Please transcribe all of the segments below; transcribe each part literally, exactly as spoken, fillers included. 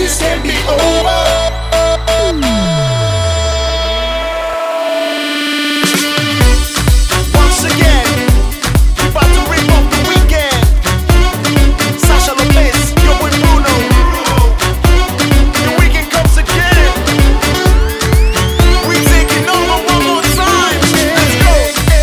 this can't be over. Once again, we about to rip off the weekend. Sasha Lopez, yo boy Bruno. The weekend comes again. We taking over one more time. Let's go.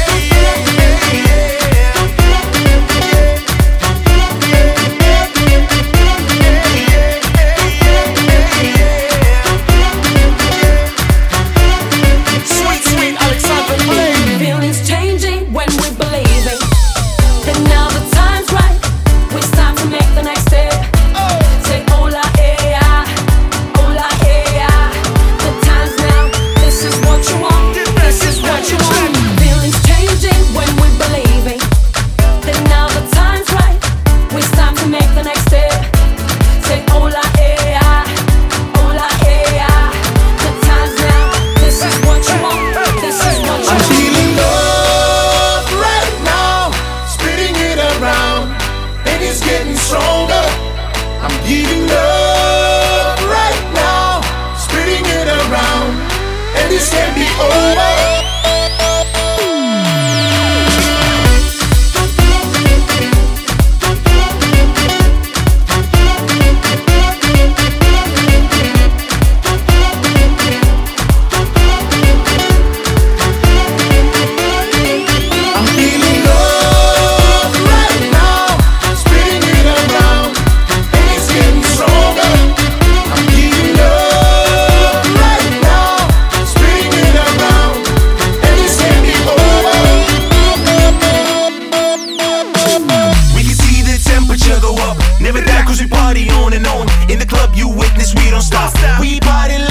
Sweet, sweet Alexandra Blake. Feelings changing when we're believing that now the time's right. It's time to make the next step. Say hola, eh, ah, hola, eh, ah. The time's now. This is what you want. This is what you want. Feelings changing when we're believing that now the time's right. It's time to make the next step. Say hola, eh, ah, hola, eh, ah. The time's now. This is what you want. This is what you I'm want. feeling love right now, spitting it around, and it's getting stronger. I'm giving love right now, spitting it around, and this can't be over. I'm feeling love right now, spitting it around, and it's getting stronger. I'm giving love right now, spitting it around, and this can't be over. We can see the temperature go up. Never die cause we party on and on. In the club you witness we don't stop. We party